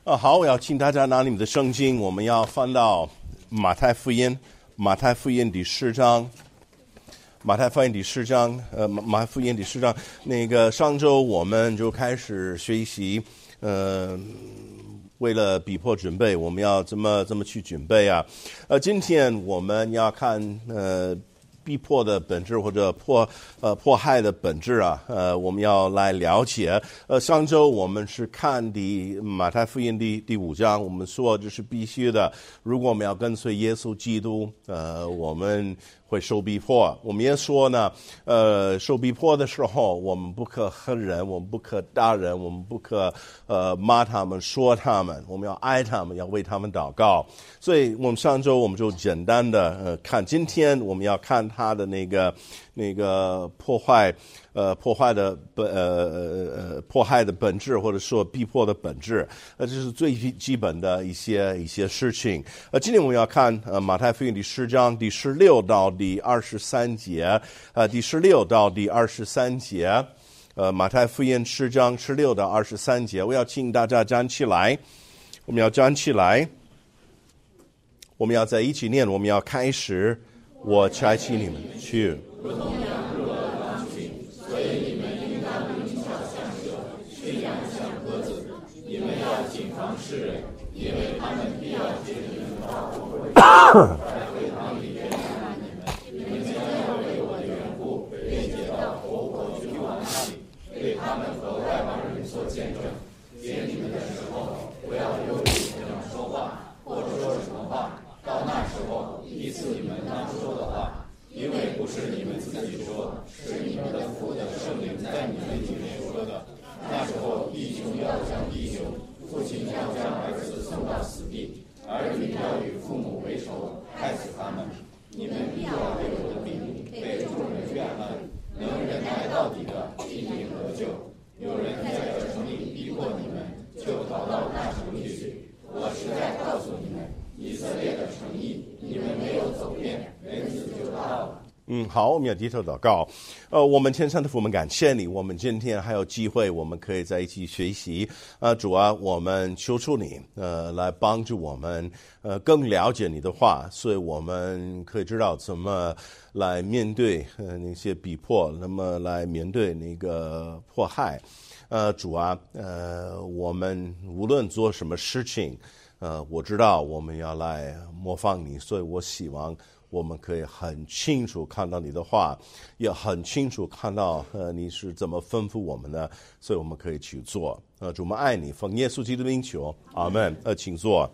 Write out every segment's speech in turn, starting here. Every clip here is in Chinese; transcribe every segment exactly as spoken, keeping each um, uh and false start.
啊，好，我要请大家拿你们的圣经，我们要翻到马太福音，马太福音第十章，马太福音第十章，呃，马太福音第十章。那个上周我们就开始学习，呃，为了逼迫准备，我们要怎么怎么去准备啊？呃，今天我们要看呃。逼迫的本质或者迫呃迫害的本质啊，呃，我们要来了解。呃，上周我们是看第马太福音第第五章，我们说这是必须的。如果我们要跟随耶稣基督，呃，我们会受逼迫。我们也说呢，呃，受逼迫的时候，我们不可恨人，我们不可打人，我们不可呃骂他们、说他们，我们要爱他们，要为他们祷告。所以我们上周我们就简单的呃看，今天我们要看他的那个那个破坏呃破坏的本呃呃迫害的本质，或者说逼迫的本质，呃这是最基本的一些一些事情。呃，今天我们要看呃马太福音第十章第十六到第二十三节，呃第十六到第二十三节，呃马太福音十章十六到二十三节，我要请大家站起来，我们要站起来。我们要在一起念，我们要开始。我差遣你们去， 如同羊入了狼群，所以你们应当灵巧像蛇，驯养像鸽子。你们要谨防世人，因为他们必要接你们到火会，在会堂里面杀你们。你们将要为我的缘故被接到活活君王那里，对他们和外邦人做见证。接你们的时候，不要忧虑怎样说话，或说什么话。到那时候，依次你们当说的话，因为不是你们自己说，是你们的父的圣灵在你们里面说的。那时候，弟兄要将弟兄，父亲要将儿子送到死地，儿女要与父母为仇，害死他们。你们必要为我的名被众人怨恨，能忍耐到底的，必定得救。有人在这城里逼迫你们，就逃到那城里去。我实在告诉你们，以色列的诚意，你们没有走遍，人子就到了。 嗯，好，我们要低头祷告。呃，我们天上的父，我们感谢你，我们今天还有机会，我们可以在一起学习。呃，主啊，我们求助你，呃，来帮助我们，呃，更了解你的话，所以我们可以知道怎么来面对呃那些逼迫，那么来面对那个迫害。呃，主啊，呃，我们无论做什么事情。呃，我知道我们要来模仿你，所以我希望我们可以很清楚看到你的话，也很清楚看到呃你是怎么吩咐我们的，所以我们可以去做。呃，主，我们爱你，奉耶稣基督的名求，阿门。呃，请坐。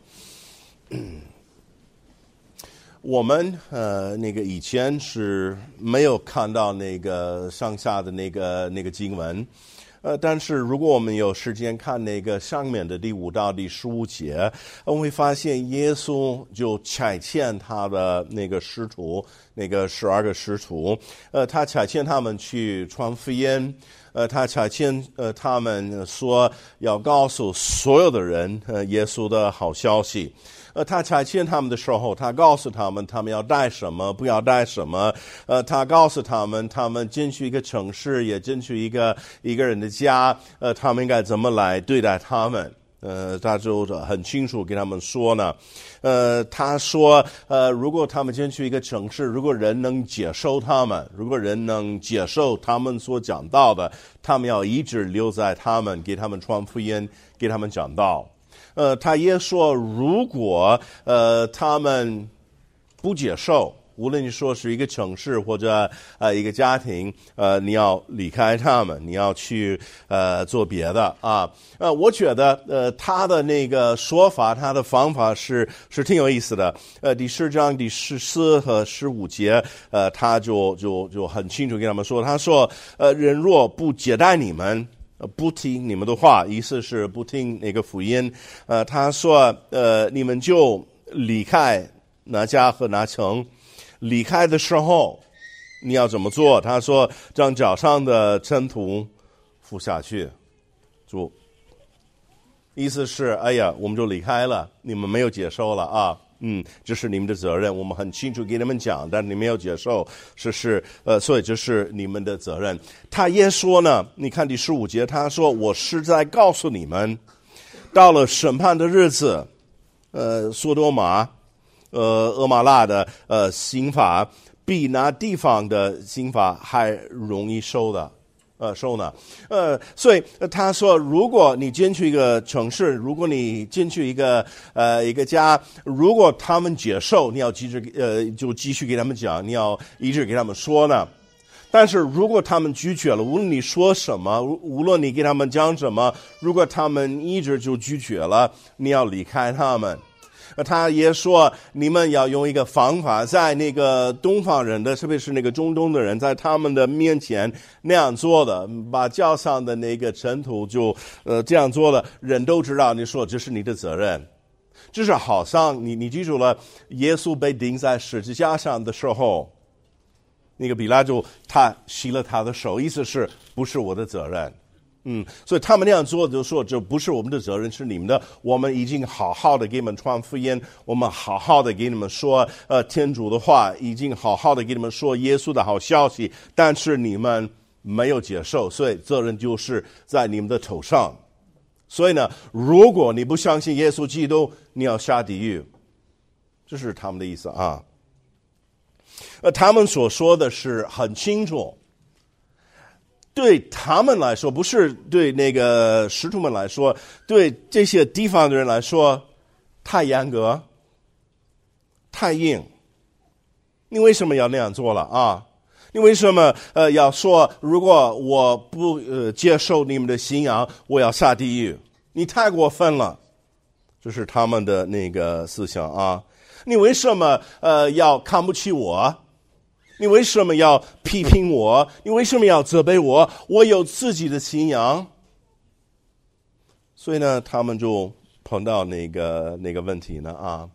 我们呃那个以前是没有看到那个上下的那个那个经文。呃，但是如果我们有时间看那个上面的第五到第十五节，我们会发现耶稣就差遣他的那个使徒，那个十二个使徒，呃，他差遣他们去传福音，呃，他差遣呃他们说要告诉所有的人，呃，耶稣的好消息。呃，他差遣他们的时候，他告诉他们，他们要带什么，不要带什么。呃，他告诉他们，他们进去一个城市，也进去一个一个人的家，呃，他们应该怎么来对待他们。呃，他就很清楚给他们说呢。呃，他说，呃，如果他们进去一个城市，如果人能接受他们，如果人能接受他们所讲到的，他们要一直留在他们，给他们传福音，给他们讲道。呃，他也说，如果呃他们不接受，无论你说是一个城市或者呃一个家庭，呃，你要离开他们，你要去呃做别的啊。呃，我觉得呃他的那个说法，他的方法是是挺有意思的。呃，第十章第十四和十五节，呃，他就就就很清楚跟他们说，他说，呃，人若不接待你们。不听你们的话，意思是不听那个福音。呃，他说，呃，你们就离开哪家和哪城。离开的时候，你要怎么做？他说，将脚上的尘土覆下去。就意思是，哎呀，我们就离开了，你们没有接受了啊。嗯，这是你们的责任，我们很清楚给你们讲，但你没有接受，是是呃，所以这是你们的责任。他也说呢，你看第十五节，他说：“我是在告诉你们， 到了审判的日子，呃，索多玛、呃，俄玛拉的呃刑罚，比那地方的刑罚还容易受的。呃，收呢，呃，所以、呃、他说，如果你进去一个城市，如果你进去一个呃一个家，如果他们接受，你要继续呃就继续给他们讲，你要一直给他们说呢。但是如果他们拒绝了，无论你说什么，无论你给他们讲什么，如果他们一直就拒绝了，你要离开他们。他也说，你们要用一个方法，在那个东方人的，特别是那个中东的人，在他们的面前那样做的，把脚上的那个尘土就呃这样做了，人都知道。你说这是你的责任，就是好像你你记住了，耶稣被钉在十字架上的时候，那个比拉就他洗了他的手，意思是不是我的责任。嗯，所以他们那样做就说这不是我们的责任，是你们的。我们已经好好的给你们传福音，我们好好的给你们说呃天主的话，已经好好的给你们说耶稣的好消息，但是你们没有接受，所以责任就是在你们的头上。所以呢，如果你不相信耶稣基督，你要下地狱，这是他们的意思啊。呃，他们所说的是很清楚。对他们来说，不是对那个使徒们来说，对这些地方的人来说，太严格，太硬。你为什么要那样做了啊？你为什么呃要说，如果我不呃接受你们的信仰，我要下地狱？你太过分了，这是他们的那个思想啊。你为什么呃要看不起我？你为什么要批评我？你为什么要责备我？我有自己的信仰。所以呢，他们就碰到那个那个问题呢啊。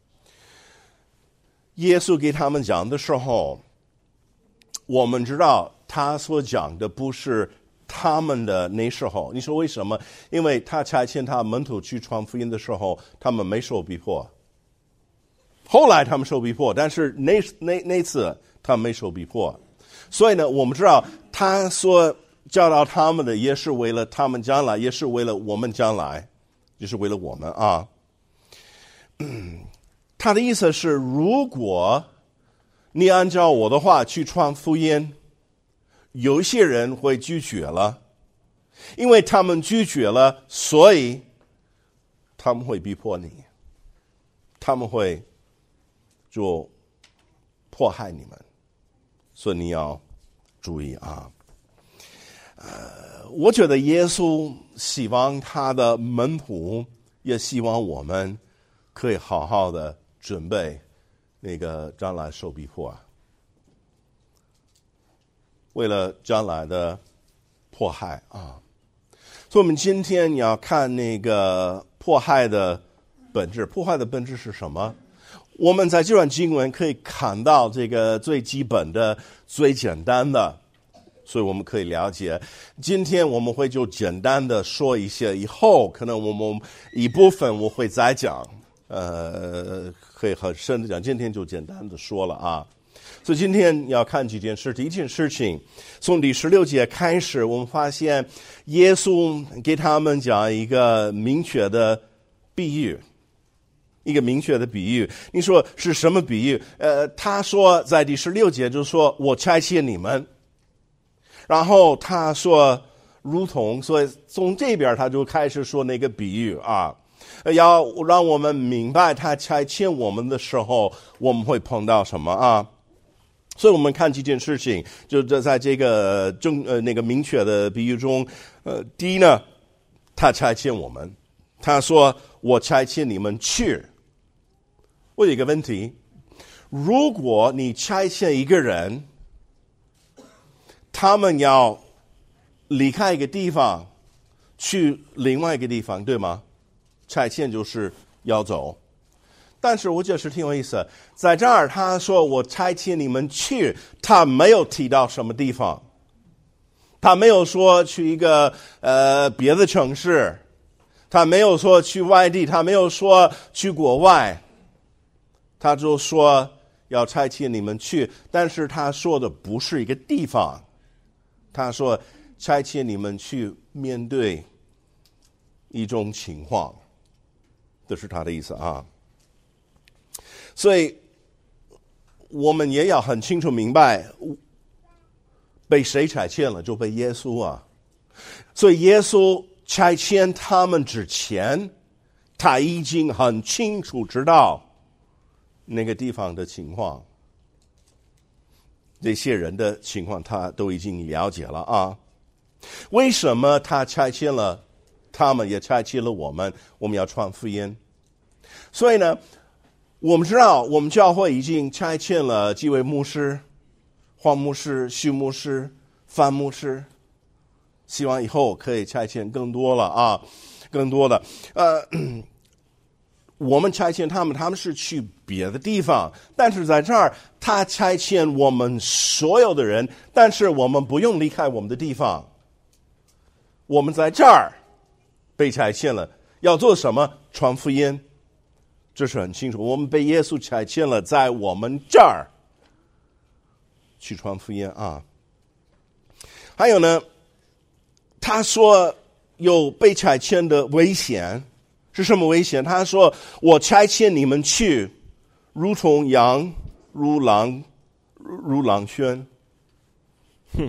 耶稣给他们讲的时候，我们知道他所讲的不是他们的那时候。你说为什么？因为他差遣他门徒去传福音的时候，他们没受逼迫。后来他们受逼迫，但是那那那次他们没受逼迫。所以呢，我们知道他所教导他们的也是为了他们将来，也是为了我们将来，就是为了我们啊。嗯，他的意思是，如果你按照我的话去传福音，有一些人会拒绝了，因为他们拒绝了，所以他们会逼迫你，他们会就迫害你们，所以你要注意啊。呃，我觉得耶稣希望他的门徒，也希望我们可以好好的准备那个将来受逼迫，为了将来的迫害啊。所以我们今天要看那个迫害的本质。迫害的本质是什么？我们在这段经文可以看到这个最基本的、最简单的，所以我们可以了解。今天我们会就简单的说一些，以后可能我们一部分我会再讲，呃，可以很深的讲。今天就简单的说了啊。所以今天要看几件事。第一件事情，从第十六节开始，我们发现耶稣给他们讲一个明确的比喻。一个明确的比喻，你说是什么比喻？呃，他说在第十六节就说我差遣你们，然后他说如同，所以从这边他就开始说那个比喻啊，要让我们明白他差遣我们的时候我们会碰到什么啊。所以我们看几件事情，就在这个正呃那个明确的比喻中，呃，第一呢，他差遣我们，他说我差遣你们去。我有一个问题，如果你差遣一个人，他们要离开一个地方去另外一个地方，对吗？差遣就是要走。但是我觉得是挺有意思，在这儿他说我差遣你们去，他没有提到什么地方，他没有说去一个呃别的城市，他没有说去外地，他没有说去国外，他就说要差遣你们去，但是他说的不是一个地方，他说差遣你们去面对一种情况，这是他的意思啊。所以我们也要很清楚明白，被谁差遣了，就被耶稣啊。所以耶稣差遣他们之前，他已经很清楚知道那个地方的情况，这些人的情况他都已经了解了啊。为什么他差遣了他们，也差遣了我们？我们要传福音。所以呢，我们知道我们教会已经差遣了几位牧师，黄牧师、徐牧师、范牧师，希望以后可以差遣更多了啊，更多的。呃，我们差遣他们，他们是去别的地方，但是在这儿他差遣我们所有的人，但是我们不用离开我们的地方，我们在这儿被差遣了，要做什么？传福音，这是很清楚。我们被耶稣差遣了，在我们这儿去传福音啊。还有呢，他说有被差遣的危险，是什么危险？他说我差遣你们去，如同羊如狼如狼犬。哼，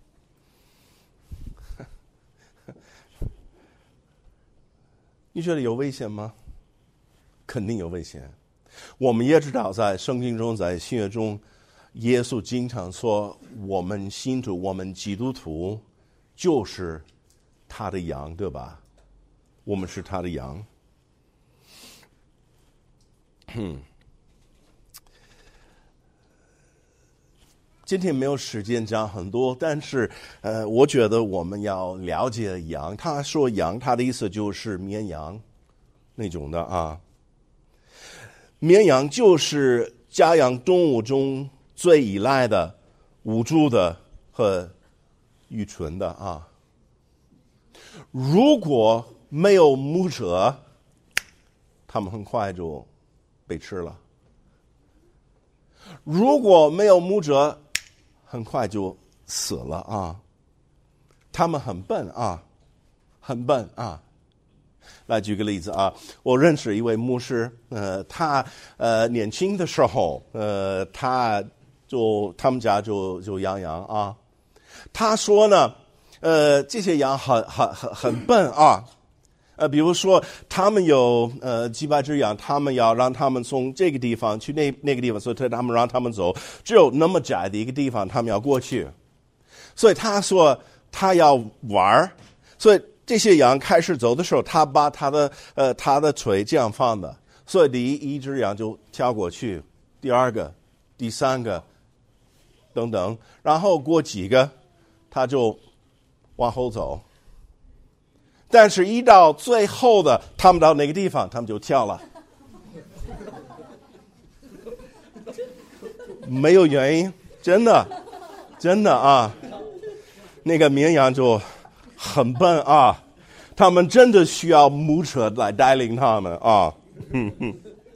你觉得有危险吗？肯定有危险。我们也知道，在圣经中，在新约中，耶稣经常说，我们信徒，我们基督徒就是他的羊，对吧？我们是他的羊。嗯，今天没有时间讲很多，但是呃，我觉得我们要了解羊。他说羊，他的意思就是绵羊那种的啊。绵羊就是家养动物中最依赖的、无助的和愚蠢的啊。如果没有牧者，他们很快就被吃了；如果没有牧者，很快就死了啊。他们很笨啊，很笨啊。来举个例子啊，我认识一位牧师，呃，他呃年轻的时候，呃，他就他们家就就养羊啊。他说呢，呃，这些羊很很很很笨啊，呃，比如说他们有呃几百只羊，他们要让他们从这个地方去那那个地方，所以他们让他们走，只有那么窄的一个地方，他们要过去。所以他说他要玩，所以这些羊开始走的时候，他把他的呃他的腿这样放的，所以第一一只羊就跳过去，第二个、第三个等等，然后过几个，他就往后走。但是，一到最后的，他们到哪个地方，他们就跳了，没有原因，真的，真的啊，那个绵羊就很笨啊，他们真的需要牧者来带领他们啊。哼哼，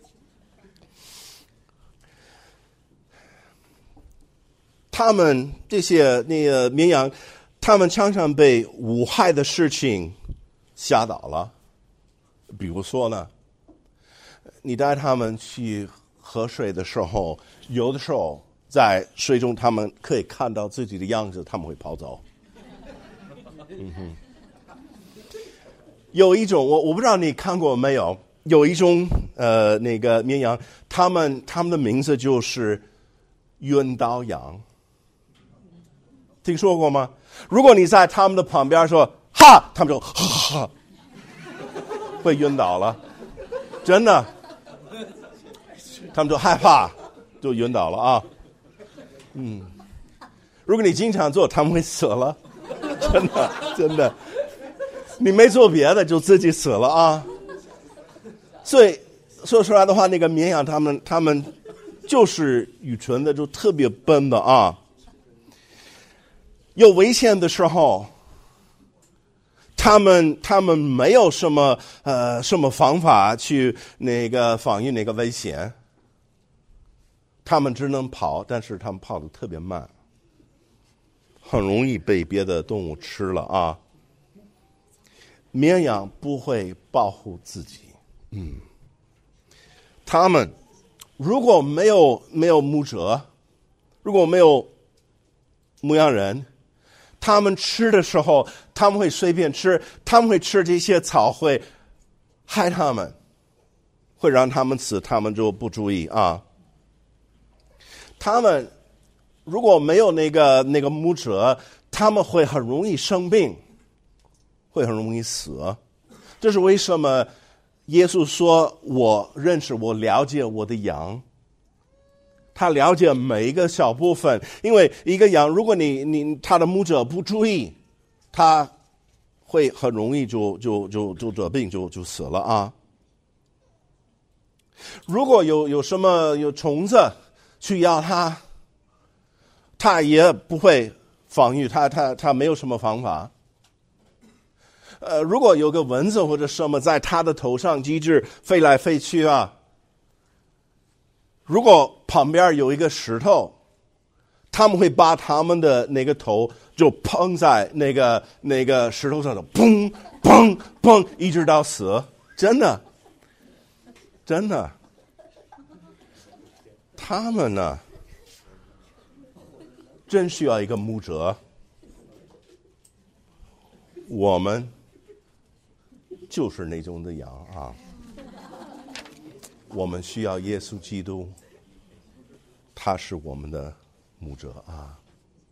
他们这些那个绵羊，他们常常被无害的事情吓倒了。比如说呢，你带他们去喝水的时候，有的时候在水中他们可以看到自己的样子，他们会跑走。嗯哼，有一种我我不知道你看过没有，有一种呃那个绵羊，他们他们的名字就是晕倒羊，听说过吗？如果你在他们的旁边说哈，他们就哈哈，会晕倒了，真的，他们就害怕，就晕倒了啊。嗯，如果你经常做，他们会死了。真的，真的，你没做别的就自己死了啊！所以说出来的话，那个绵羊他们他们就是愚蠢的，就特别笨的啊。有危险的时候，他们他们没有什么呃什么方法去那个防御那个危险，他们只能跑，但是他们跑得特别慢。很容易被别的动物吃了啊。 绵羊不会保护自己。嗯，他们如果没有没有牧者，如果没有牧羊人，他们吃的时候，他们会随便吃，他们会吃这些草，会害他们，会让他们死，他们就不注意啊。他们如果没有那个那个牧者，他们会很容易生病，会很容易死。这是为什么耶稣说我认识我了解我的羊，他了解每一个小部分。因为一个羊，如果你你他的牧者不注意，他会很容易就就就就得病，就就死了啊。如果有有什么有虫子去咬它，它也不会防御，它它它没有什么方法。呃，如果有个蚊子或者什么在它的头上机智飞来飞去啊，如果旁边有一个石头，他们会把他们的那个头就碰在那个那个石头上头，砰砰砰，一直到死，真的，真的。他们呢，真需要一个牧者。我们就是那种的羊啊，我们需要耶稣基督，他是我们的牧者啊。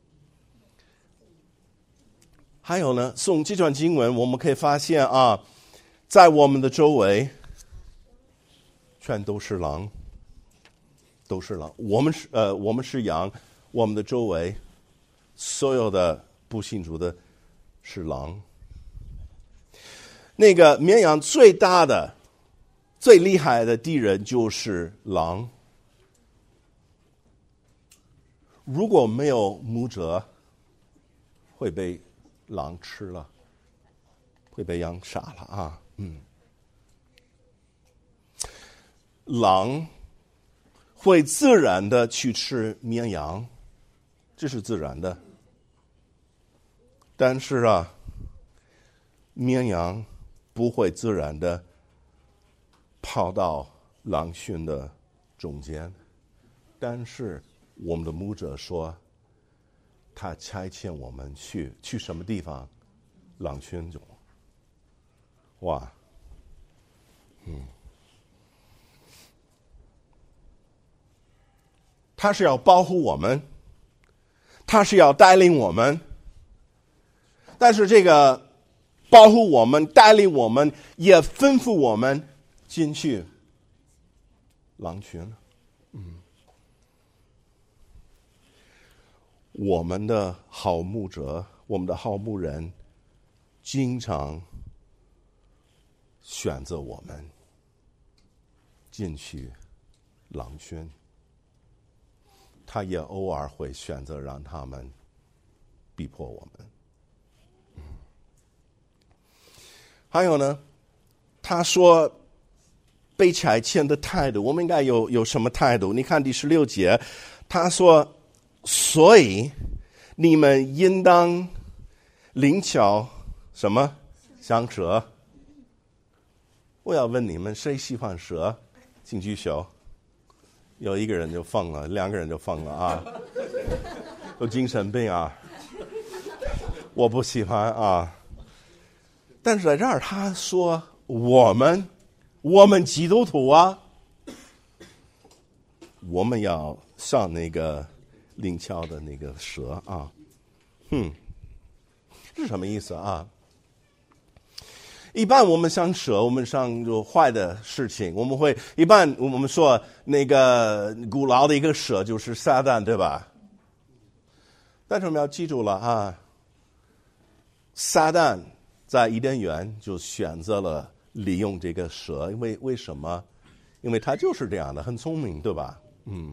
还有呢，从这段经文我们可以发现啊，在我们的周围全都是狼，都是狼。我们是呃，我们是羊，我们的周围所有的不信主的是狼。那个绵羊最大的、最厉害的敌人就是狼。如果没有牧者，会被狼吃了，会被羊杀了啊！嗯，狼会自然的去吃绵羊，这是自然的。但是啊，绵羊不会自然的跑到狼群的中间，但是我们的牧者说，他差遣我们去去什么地方？狼群中。哇，嗯，他是要保护我们，他是要带领我们，但是这个保护我们、带领我们，也吩咐我们进去狼群。嗯，我们的好牧者，我们的好牧人，经常选择我们进去狼群，他也偶尔会选择让他们逼迫我们。还有呢，他说被差遣的态度，我们应该有有什么态度？你看第十六节，他说，所以你们应当灵巧什么？像蛇。我要问你们，谁喜欢蛇？请举手。有一个人就疯了，两个人就疯了啊，有精神病啊。我不喜欢啊。但是在这儿他说我们我们基督徒啊，我们要上那个灵巧的那个蛇啊。哼，这是什么意思啊？一般我们上蛇，我们上有坏的事情，我们会一般我们说那个古老的一个蛇就是撒旦，对吧？但是我们要记住了啊，撒旦在伊甸园就选择了利用这个蛇，因为为什么？因为他就是这样的，很聪明，对吧？嗯，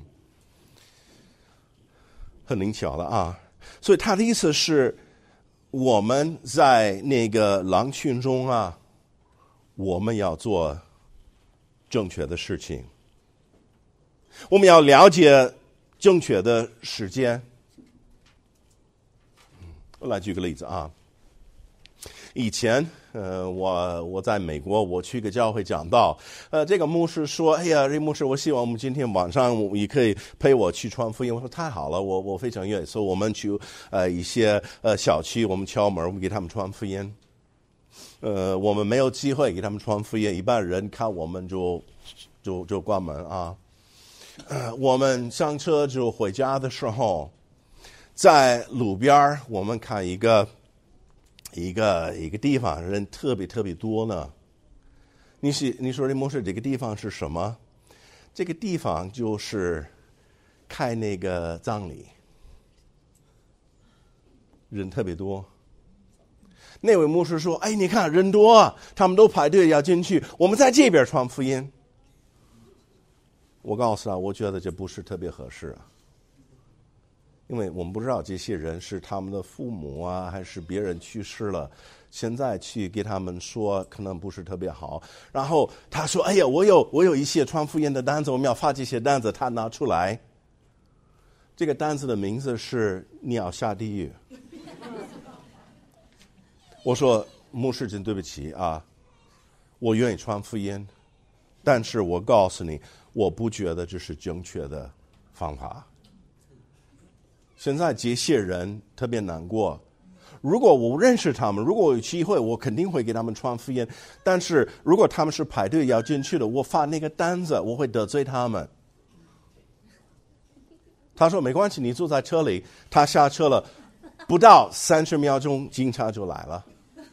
很灵巧的啊。所以他的意思是，我们在那个狼群中啊，我们要做正确的事情，我们要了解正确的时间。我来举个例子啊。以前呃，我我在美国，我去个教会讲道，呃，这个牧师说，哎呀，这牧师，我希望我们今天晚上你可以陪我去传福音。我说太好了，我我非常愿意。所以我们去呃一些呃小区，我们敲门，我们给他们传福音。呃，我们没有机会给他们传福音，一般人看我们就就就关门啊。呃，我们上车就回家的时候，在路边我们看一个。一个一个地方人特别特别多呢，你是你说这牧师这个地方是什么？这个地方就是开那个葬礼，人特别多。那位牧师说：“哎，你看人多啊，他们都排队要进去，我们在这边传福音。”我告诉他，我觉得这不是特别合适啊。因为我们不知道这些人是他们的父母啊，还是别人去世了，现在去给他们说可能不是特别好。然后他说：“哎呀，我有我有一些传福音的单子，我们要发这些单子。”他拿出来，这个单子的名字是“你要下地狱”。我说：“牧师，真对不起啊，我愿意传福音，但是我告诉你，我不觉得这是正确的方法。”现在这些人特别难过，如果我认识他们，如果我有机会，我肯定会给他们传福音。但是如果他们是排队要进去的，我发那个单子，我会得罪他们。他说没关系，你坐在车里。他下车了，不到三十秒钟，警察就来了。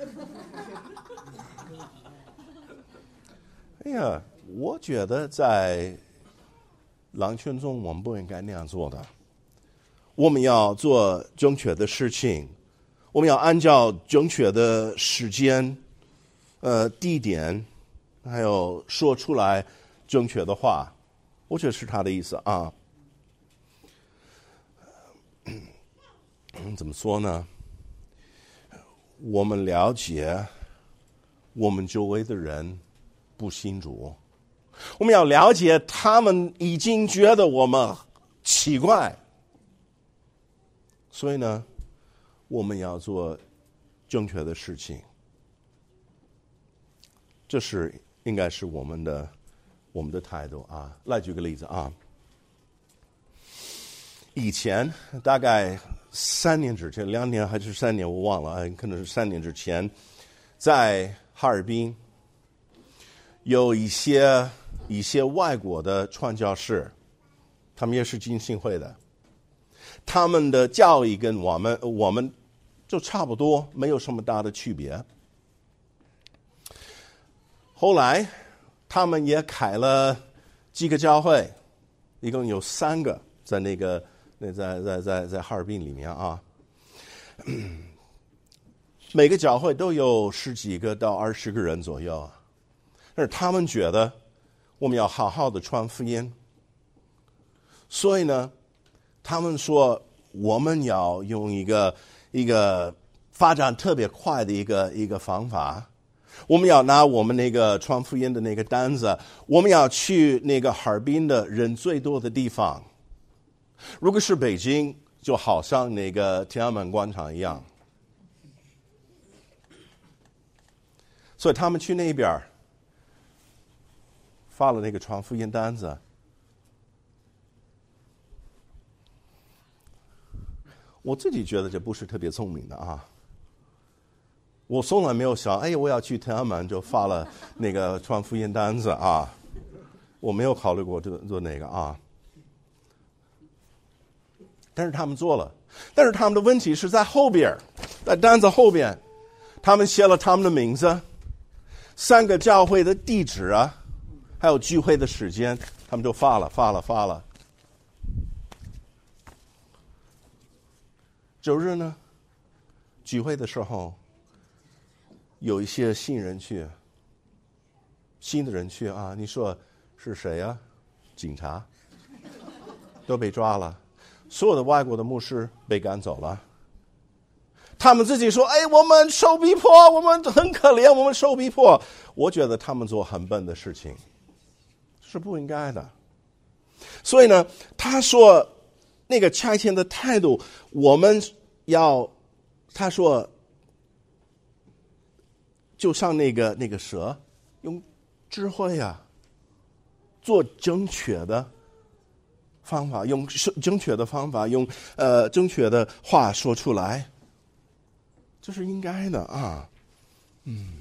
哎呀，我觉得在狼群中，我们不应该那样做的。我们要做正确的事情，我们要按照正确的时间、呃地点，还有说出来正确的话。我觉得是他的意思啊。嗯，怎么说呢？我们了解我们周围的人不信主，我们要了解他们已经觉得我们奇怪。所以呢，我们要做正确的事情，这是应该是我们的我们的态度啊。来举个例子啊，以前大概三年之前，两年还是三年，我忘了，可能是三年之前，在哈尔滨有一些一些外国的传教士，他们也是浸信会的。他们的教义跟我们我们就差不多，没有什么大的区别。后来他们也开了几个教会，一共有三个在那个那在在在在哈尔滨里面啊。每个教会都有十几个到二十个人左右，但是他们觉得我们要好好的传福音，所以呢。他们说，我们要用一个一个发展特别快的一个一个方法，我们要拿我们那个传福音的那个单子，我们要去那个哈尔滨的人最多的地方。如果是北京，就好像那个天安门广场一样。所以他们去那边发了那个传福音单子。我自己觉得这不是特别聪明的啊！我从来没有想，哎，我要去天安门就发了那个传福音单子啊！我没有考虑过做做那个啊。但是他们做了，但是他们的问题是在后边，在单子后边，他们写了他们的名字、三个教会的地址啊，还有聚会的时间，他们就发了，发了，发了。周日呢，聚会的时候，有一些新人去，新的人去啊，你说是谁啊？警察都被抓了，所有的外国的牧师被赶走了。他们自己说：“哎，我们受逼迫，我们很可怜，我们受逼迫。”我觉得他们做很笨的事情，是不应该的。所以呢，他说。那个差遣的态度，我们要他说就像那个那个蛇，用智慧啊，做正确的方法，用正确的方法，用呃正确的话说出来，这是应该的啊。嗯，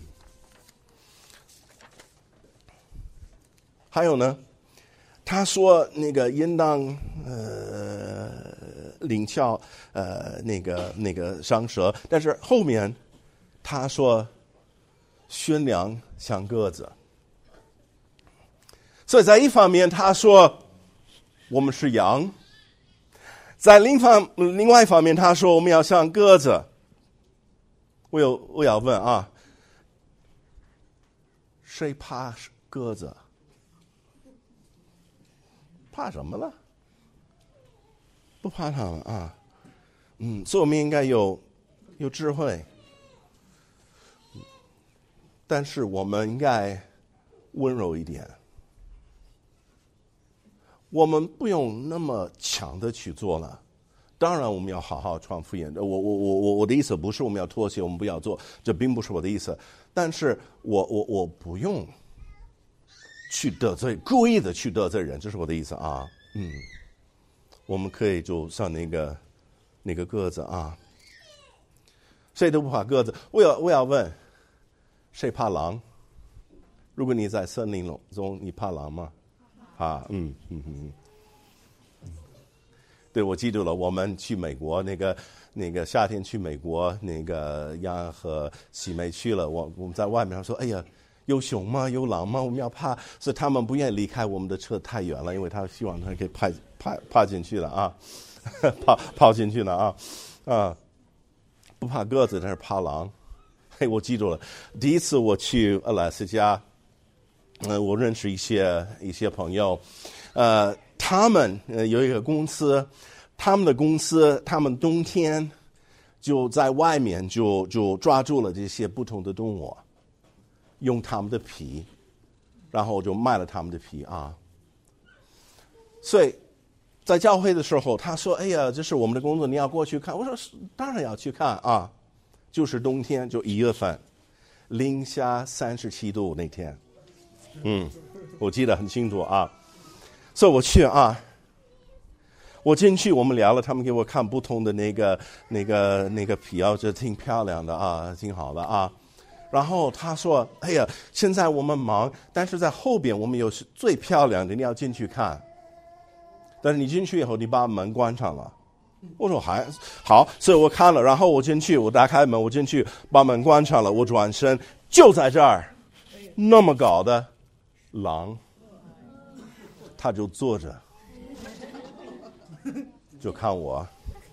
还有呢，他说那个应当呃领教呃那个那个伤蛇，但是后面他说驯良像鸽子，所以在一方面他说我们是羊，在另方另外一方面他说我们要像鸽子。我有我要问啊，谁怕鸽子？怕什么了？不怕他们啊。嗯，所以我们应该有有智慧，但是我们应该温柔一点。我们不用那么强的去做了。当然，我们要好好传福音。我我我我我的意思不是我们要妥协，我们不要做，这并不是我的意思。但是我我我不用去得罪，故意的去得罪人，这是我的意思啊。嗯，我们可以就像那个那个鸽子啊，谁都不怕鸽子。我要我要问，谁怕狼？如果你在森林中，你怕狼吗？怕，嗯嗯嗯。对，我记住了。我们去美国，那个那个夏天去美国，那个杨和喜梅去了。我我们在外面说：“哎呀，有熊吗？有狼吗？我们要怕。”所以他们不愿意离开我们的车太远了，因为他希望他可以爬爬爬进去了啊，跑跑进去了啊啊！不怕鸽子，但是怕狼。嘿，我记住了。第一次我去阿拉斯加，嗯、呃，我认识一些一些朋友，呃。他们呃有一个公司，他们的公司，他们冬天就在外面就就抓住了这些不同的动物，用他们的皮，然后就卖了他们的皮啊。所以在教会的时候，他说：“哎呀，这是我们的工作，你要过去看。”我说：“当然要去看啊！”就是冬天，就一月份，零下三十七度那天，嗯，我记得很清楚啊。所以我去啊，我进去，我们聊了，他们给我看不同的那个、那个、那个皮啊，这挺漂亮的啊，挺好的啊。然后他说：“哎呀，现在我们忙，但是在后边我们有最漂亮的，你要进去看。但是你进去以后，你把门关上了。”我说：“还好。”所以我看了，然后我进去，我打开门，我进去，把门关上了，我转身，就在这儿，那么高的狼。他就坐着，就看我。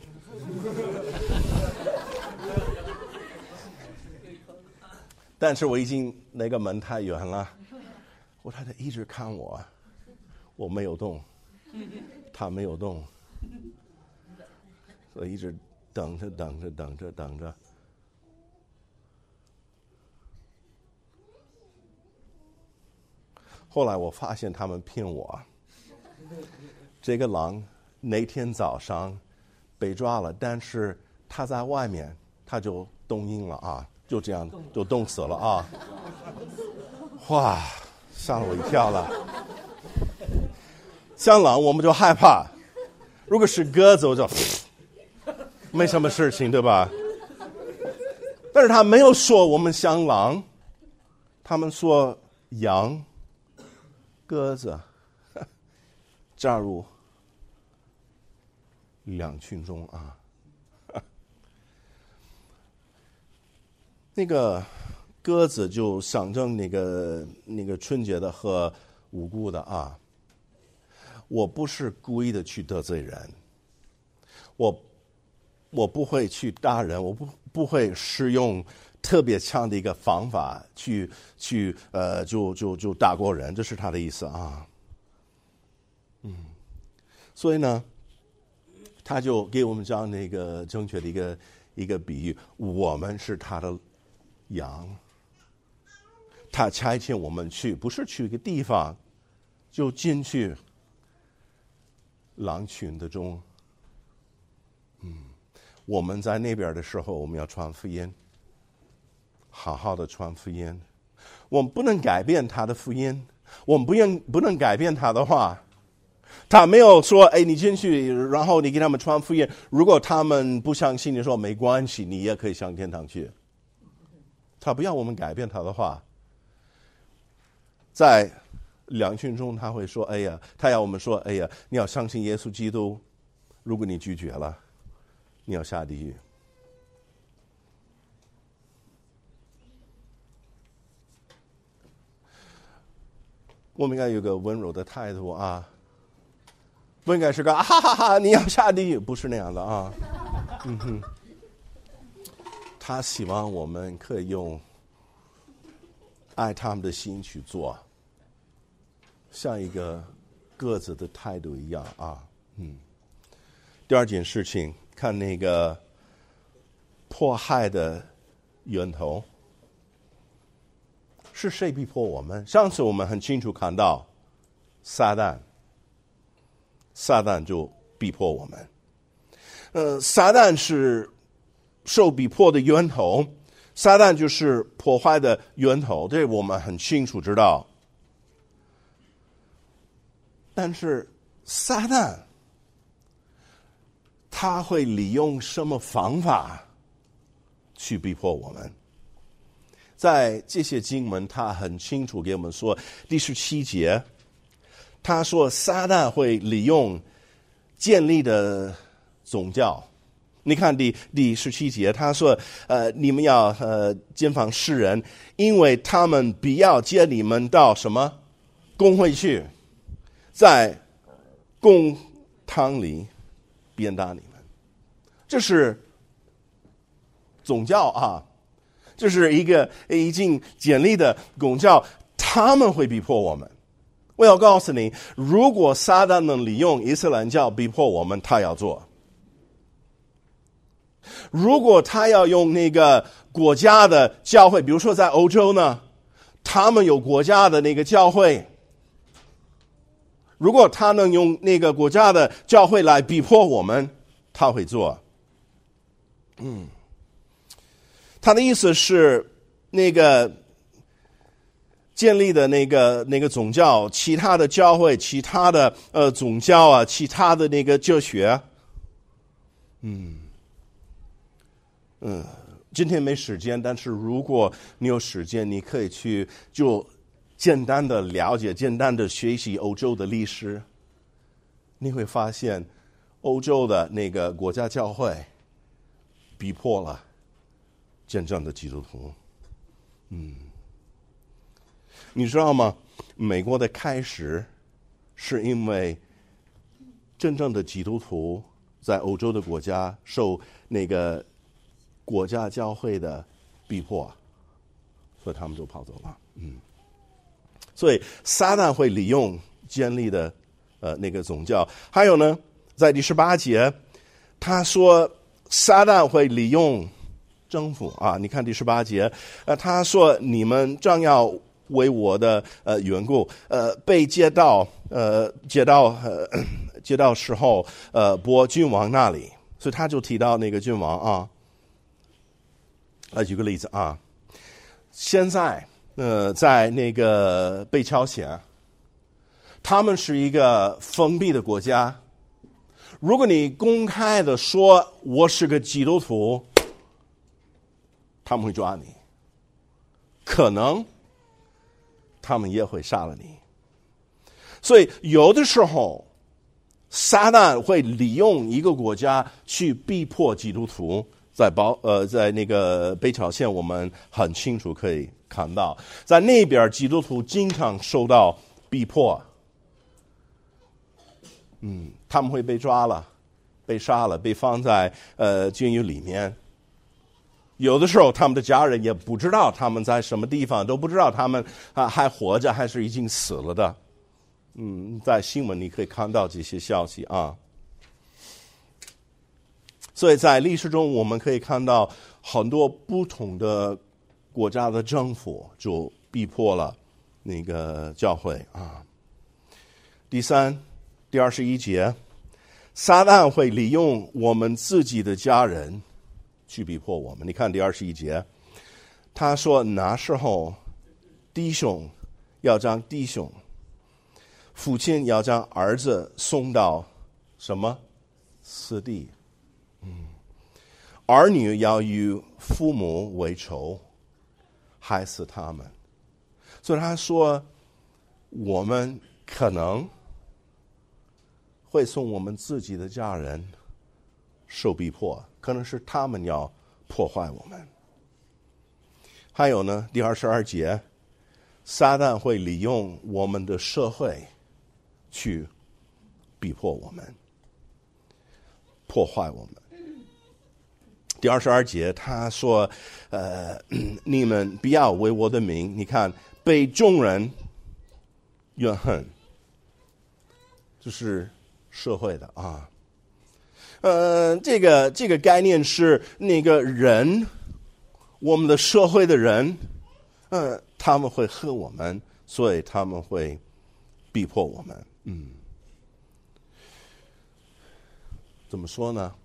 但是我已经那个门太远了，我太太一直看我，我没有动，他没有动，我一直等着等着等着等着。后来我发现他们骗我。这个狼那天早上被抓了，但是他在外面，他就冻硬了啊，就这样就冻死了啊！哇，吓了我一跳了。像狼我们就害怕，如果是鸽子我就没什么事情，对吧？但是他没有说我们像狼，他们说羊、鸽子加入两群中啊。那个鸽子就象征那个那个纯洁的和无辜的啊。我不是故意的去得罪人，我我不会去打人，我不不会使用特别强的一个方法去去呃就就就打过人，这是他的意思啊。嗯，所以呢，他就给我们讲那个正确的一个一个比喻，我们是他的羊，他差遣我们去，不是去一个地方就进去狼群的中。嗯，我们在那边的时候，我们要传福音， 好好的传福音。我们不能改变他的福音，我们不能不能改变他的话。他没有说，哎，你进去，然后你给他们传福音。如果他们不相信，你说没关系，你也可以上天堂去。他不要我们改变他的话，在两群中他会说，哎呀，他要我们说，哎呀，你要相信耶稣基督。如果你拒绝了，你要下地狱。我们应该有个温柔的态度啊。不应该是个啊哈哈哈，你要下地狱，不是那样的啊。嗯哼，他希望我们可以用爱他们的心去做，像一个鸽子的态度一样啊。嗯。第二件事情，看那个迫害的源头是谁逼迫我们？上次我们很清楚看到撒旦。撒旦就逼迫我们，呃，撒旦是受逼迫的源头，撒旦就是破坏的源头，这我们很清楚知道。但是撒旦他会利用什么方法去逼迫我们？在这些经文，他很清楚给我们说，第十七节。他说撒旦会利用建立的宗教。你看第第十七节，他说呃你们要呃监防世人，因为他们必要接你们到什么公会去，在公堂里鞭打你们。这是宗教啊，这是一个已经建立的宗教，他们会逼迫我们。我要告诉你，如果撒旦能利用伊斯兰教逼迫我们，他要做；如果他要用那个国家的教会，比如说在欧洲呢，他们有国家的那个教会，如果他能用那个国家的教会来逼迫我们，他会做。嗯，他的意思是那个建立的那个那个宗教，其他的教会，其他的呃宗教啊，其他的那个哲学，嗯嗯，今天没时间，但是如果你有时间，你可以去就简单的了解、简单的学习欧洲的历史，你会发现欧洲的那个国家教会逼迫了真正的基督徒，嗯。你知道吗？美国的开始是因为真正的基督徒在欧洲的国家受那个国家教会的逼迫，所以他们就跑走了。嗯，所以撒旦会利用建立的呃那个宗教，还有呢，在第十八节，他说撒旦会利用政府啊。你看第十八节，呃，他说你们将要为我的呃缘故，呃被接到呃接到呃接到时候呃拨君王那里，所以他就提到那个君王啊。呃，举个例子啊，现在呃在那个北朝鲜，他们是一个封闭的国家，如果你公开的说我是个基督徒，他们会抓你，可能他们也会杀了你。所以有的时候撒旦会利用一个国家去逼迫基督徒，在包呃在那个北朝鲜我们很清楚可以看到，在那边基督徒经常受到逼迫，嗯，他们会被抓了，被杀了，被放在呃监狱里面。有的时候他们的家人也不知道他们在什么地方，都不知道他们啊还活着还是已经死了的。嗯，在新闻你可以看到这些消息啊。所以在历史中我们可以看到很多不同的国家的政府就逼迫了那个教会啊。第三，第二十一节，撒旦会利用我们自己的家人去逼迫我们。你看第二十一节， 他说那时候弟兄要将弟兄，父亲要将儿子送到什么死地，嗯，儿女要与父母为仇，害死他们。所以他说我们可能会送我们自己的家人受逼迫，可能是他们要破坏我们。还有呢，第二十二节，撒旦会利用我们的社会去逼迫我们，破坏我们。第二十二节他说呃，你们不要为我的名，你看被众人怨恨，就是社会的啊。呃，这个这个概念是那个人，我们的社会的人，呃，他们会恨我们，所以他们会逼迫我们。嗯，怎么说呢？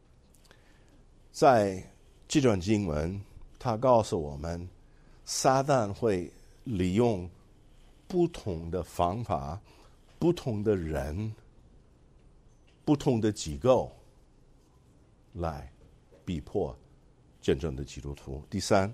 在这段经文，他告诉我们，撒旦会利用不同的方法、不同的人、不同的机构来逼迫真正的基督徒。第三，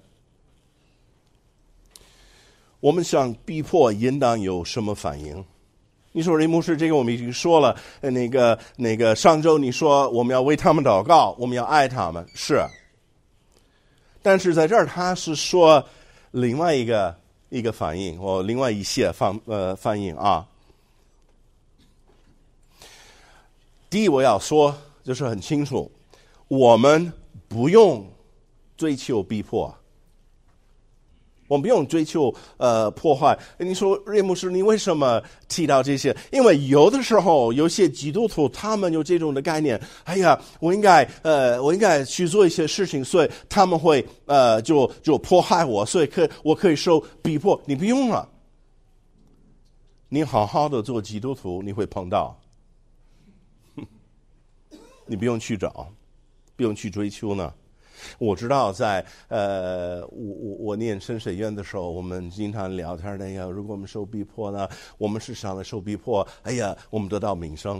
我们想逼迫应当有什么反应？你说雷牧师，这个我们已经说了，那个那个上周你说我们要为他们祷告，我们要爱他们，是。但是在这儿他是说另外一个一个反应，或另外一些反呃反应啊。第一，我要说就是很清楚，我们不用追求逼迫。我们不用追求呃破坏。你说瑞牧师，你为什么提到这些？因为有的时候有些基督徒他们有这种的概念，哎呀，我应该呃我应该去做一些事情，所以他们会呃就就迫害我，所以可我可以受逼迫。你不用了，你好好的做基督徒，你会碰到，你不用去找，不用去追求呢。我知道在呃，我我我念神学院的时候，我们经常聊天的呀。如果我们受逼迫呢，我们是想的受逼迫，哎呀，我们得到名声。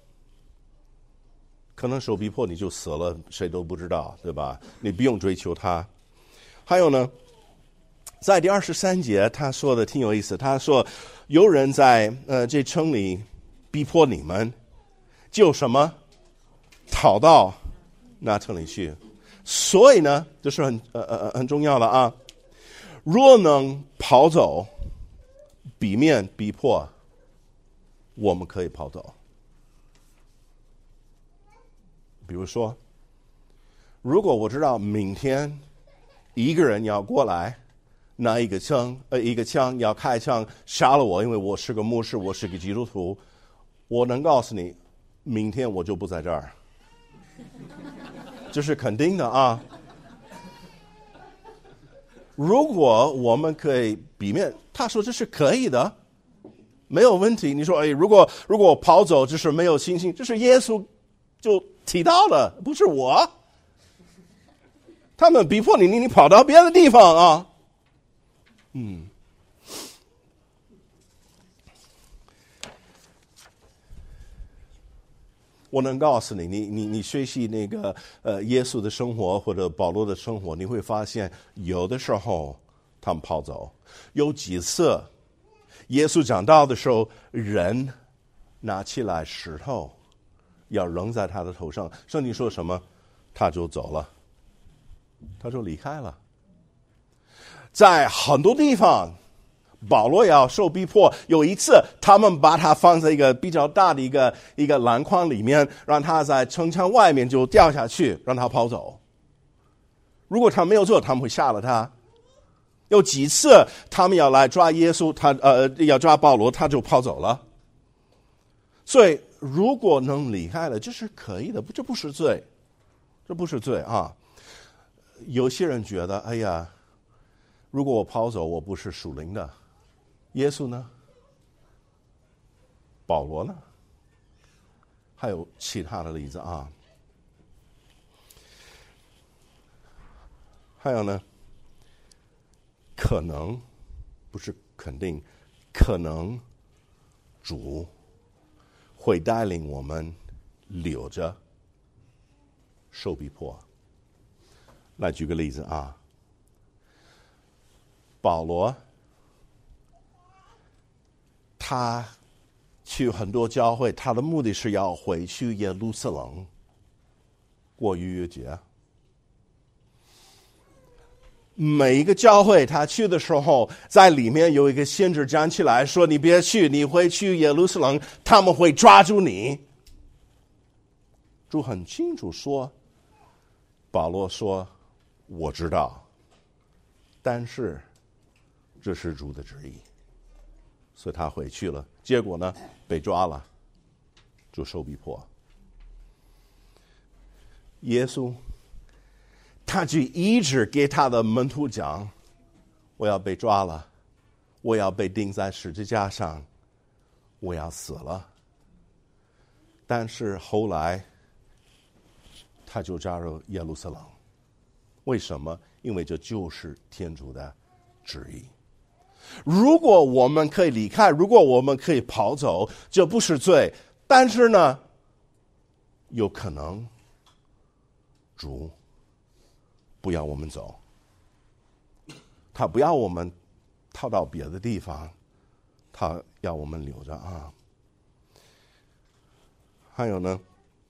可能受逼迫你就死了，谁都不知道，对吧？你不用追求他。还有呢，在第二十三节他说的挺有意思，他说有人在呃这城里逼迫你们，就什么逃到那城里去。所以呢，这是很呃呃很重要的啊。若能跑走，避免逼迫，我们可以跑走。比如说，如果我知道明天一个人要过来，拿一个枪呃一个枪要开枪杀了我，因为我是个牧师，我是个基督徒，我能告诉你，明天我就不在这儿。这是肯定的啊！如果我们可以避免，他说这是可以的，没有问题。你说，哎，如果如果我跑走，这是没有信心，这是耶稣就提到了，不是我。他们逼迫你，你你跑到别的地方啊，嗯。我能告诉你，你你你学习那个呃耶稣的生活或者保罗的生活，你会发现有的时候他们跑走，有几次耶稣讲道的时候，人拿起来石头要扔在他的头上，圣经说什么，他就走了，他就离开了。在很多地方保罗要受逼迫，有一次他们把他放在一个比较大的一个一个篮筐里面，让他在城墙外面就掉下去，让他跑走。如果他没有做，他们会杀了他。有几次他们要来抓耶稣，他呃要抓保罗，他就跑走了。所以如果能离开了，这是可以的，这不是罪，这不是罪啊。有些人觉得，哎呀，如果我跑走，我不是属灵的。耶稣呢？保罗呢？还有其他的例子啊。还有呢， 可能，不是肯定，可能主会带领我们留着受逼迫。来举个例子啊，保罗他去很多教会，他的目的是要回去耶路撒冷过逾越节。每一个教会他去的时候，在里面有一个先知站起来说，你别去，你会去耶路撒冷，他们会抓住你。主很清楚说，保罗说我知道，但是这是主的旨意，所以他回去了。结果呢，被抓了，就受逼迫。耶稣他就一直给他的门徒讲，我要被抓了，我要被钉在十字架上，我要死了。但是后来他就加入耶路撒冷。为什么？因为这就是天主的旨意。如果我们可以离开，如果我们可以跑走，这不是罪。但是呢，有可能主不要我们走，他不要我们逃到别的地方，他要我们留着啊。还有呢，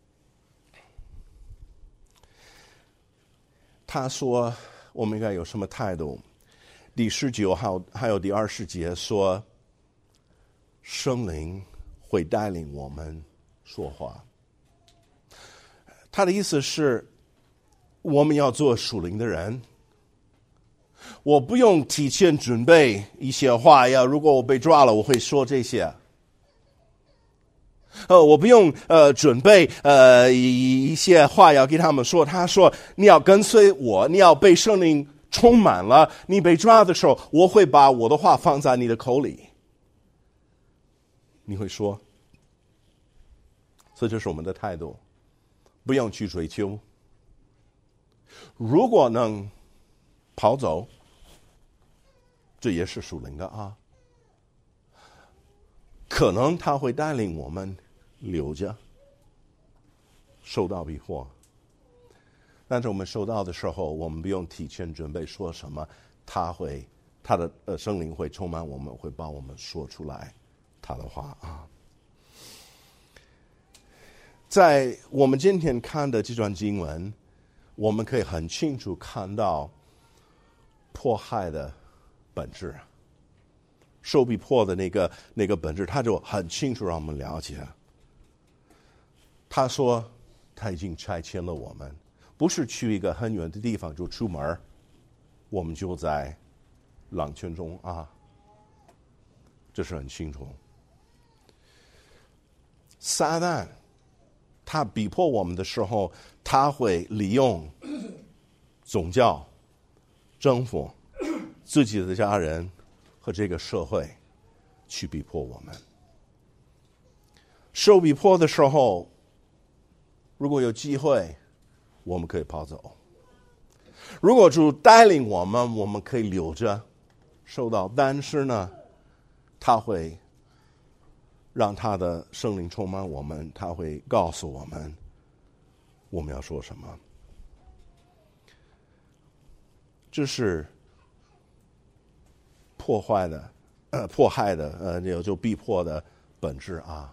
他说我们应该有什么态度？第十九号还有第二十节说，圣灵会带领我们说话。他的意思是，我们要做属灵的人，我不用提前准备一些话呀。如果我被抓了，我会说这些。呃，我不用呃准备呃一些话要给他们说。他说你要跟随我，你要被圣灵充满了。你被抓的时候，我会把我的话放在你的口里，你会说。所以这是我们的态度，不用去追求。如果能跑走，这也是属灵的啊。可能他会带领我们留着，受到逼迫。但是我们收到的时候，我们不用提前准备说什么，他会，他的呃圣灵会充满我们，会帮我们说出来他的话啊。在我们今天看的这段经文，我们可以很清楚看到迫害的本质，受逼迫的那个那个本质，他就很清楚让我们了解。他说他已经差遣了我们，不是去一个很远的地方就出门，我们就在狼群中啊，这是很清楚。撒旦他逼迫我们的时候，他会利用宗教、政府、自己的家人和这个社会去逼迫我们。受逼迫的时候，如果有机会，我们可以跑走；如果主带领我们，我们可以留着受到。但是呢，他会让他的圣灵充满我们，他会告诉我们我们要说什么。这是破坏的呃迫害的呃也就逼迫的本质啊。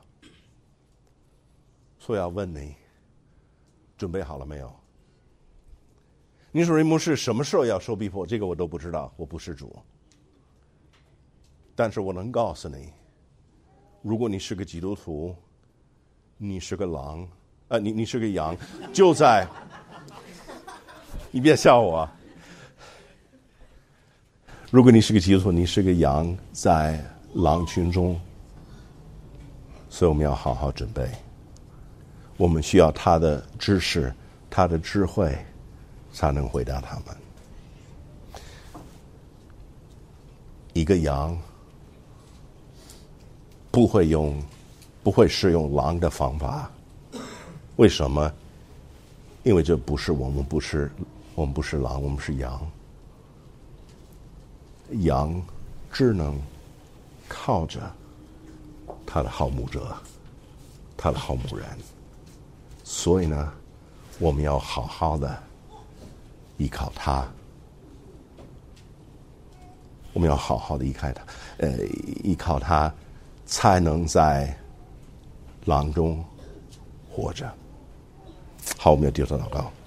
所以要问你，准备好了没有？你说牧师什么时候要受逼迫？这个我都不知道，我不是主。但是我能告诉你，如果你是个基督徒，你是个狼，呃，你你是个羊，就在，你别笑我。如果你是个基督徒，你是个羊，在狼群中，所以我们要好好准备。我们需要他的知识，他的智慧，才能回答他们。一个羊不会用，不会使用狼的方法。为什么？因为这不是我们，不是我们不是狼，我们是羊。 羊只能靠着他的好牧者，他的好牧人。所以呢，我们要好好的依靠他，我们要好好的依靠他，呃，依靠他，才能在狼中活着。好，我们要低头祷告。